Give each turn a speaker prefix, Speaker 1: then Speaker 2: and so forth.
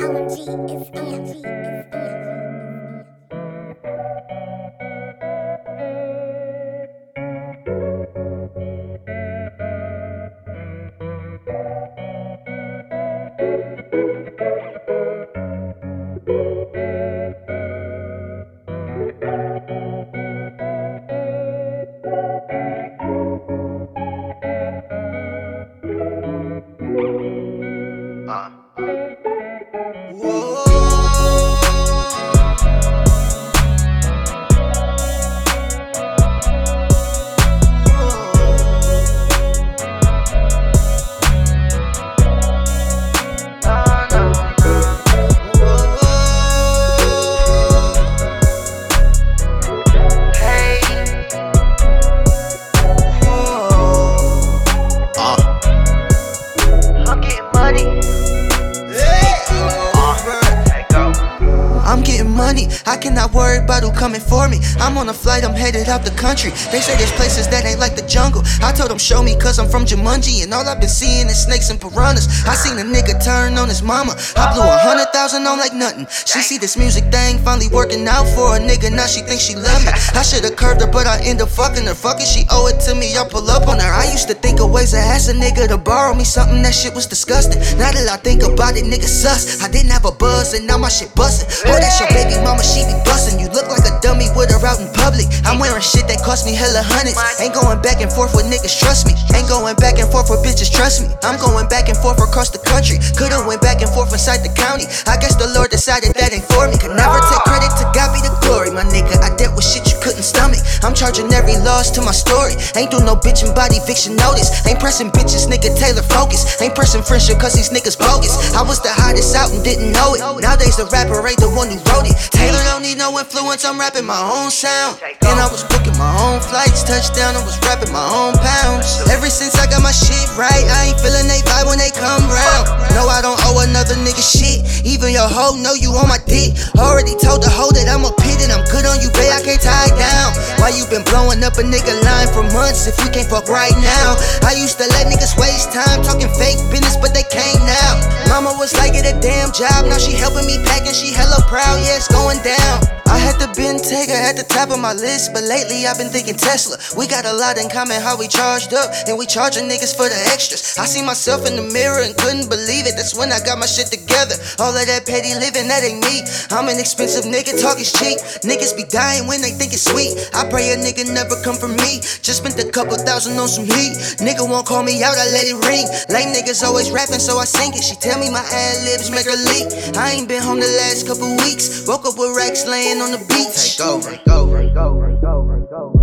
Speaker 1: OMG is Angie.
Speaker 2: I'm getting money, I cannot worry about who coming for me. I'm on a flight, I'm headed out the country. They say there's places that ain't like the jungle. I told them show me cause I'm from Jumanji, and all I've been seeing is snakes and piranhas. I seen a nigga turn on his mama, I blew 100,000 on like nothing. She see this music thing finally working out for a nigga, now she thinks she love me. I should've curved her but I end up fucking her. Fuck it, she owe it to me, I'll pull up on her. I used to think of ways to ask a nigga to borrow me something, that shit was disgusting. Now that I think about it, nigga sus. I didn't have a buzz and now my shit bustin'. Oh, that's your baby mama, she be bustin'. You look like a dummy with her out in public. I'm wearing shit that cost me hella hundreds. Ain't going back and forth with niggas, trust me. Ain't going back and forth with bitches, trust me. I'm going back and forth across the country. Could've went back and forth inside the county. I guess the Lord decided that ain't for me. Could never take credit, to God be the glory, my nigga. I dealt with shit you couldn't stomach. I'm charging every loss to my story. Ain't do no bitchin' body eviction notice. Ain't pressing bitches, nigga, Taylor focus. Ain't pressing friendship cause these niggas bogus. I was the hottest out and didn't know it. Nowadays the rapper ain't the one who wrote it. Taylor don't need no influence, I'm rapping my own sound. And I was booking my own flights, touchdown, I was rapping my own pounds. Ever since I got my shit right, I ain't feeling they vibe when they come round. No, I don't owe another nigga shit. Even your hoe know you on my dick. Already told the hoe that I'm a pit and I'm good on you, babe, I can't tie it down. Why you been blowing up a nigga line for months if we can't fuck right now? I used to let niggas waste time talking fake business, but they can't now. Mama was like, get a damn job, now she helping me pack and she hella proud, yeah, it's going down. I had the Bentayga at the top of my list, but lately I've been thinking Tesla. We got a lot in common, how we charged up, and we charging niggas for the extras. I see myself in the mirror and couldn't believe it. That's when I got my shit together. All of that petty living, that ain't me. I'm an expensive nigga, talk is cheap. Niggas be dying when they think it's sweet. I pray a nigga never come for me. Just spent a couple thousand on some heat. Nigga won't call me out, I let it ring. Lame niggas always rapping, so I sing it. She tell me my ad-libs make her leak. I ain't been home the last couple weeks. Woke up with racks laying on the beach. Take over, go.